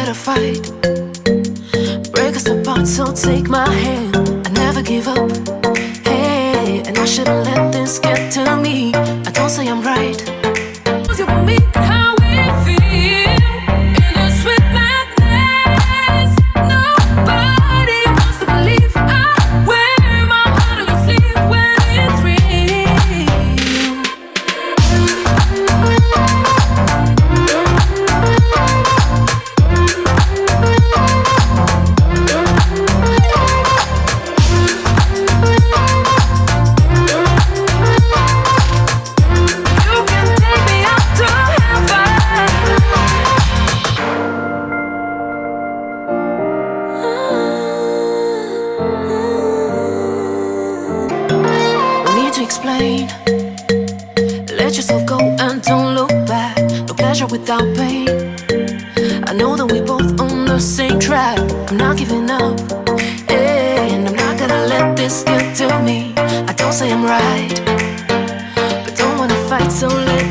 a fight. Break us apart, so take my hand. I never give up. Hey, and I shouldn't let this get to me. I don't say I'm right. You want me and how we feel in a sweet madness. Nobody wants to believe I wear my heart on your sleeve when it's real. You can take me up to heaven. No need to explain. Let yourself go and don't look back. No pleasure without pain. I know that we both on the same track. I'm not giving up, and I'm not gonna let this get to me. I don't say I'm right, but don't wanna fight, so let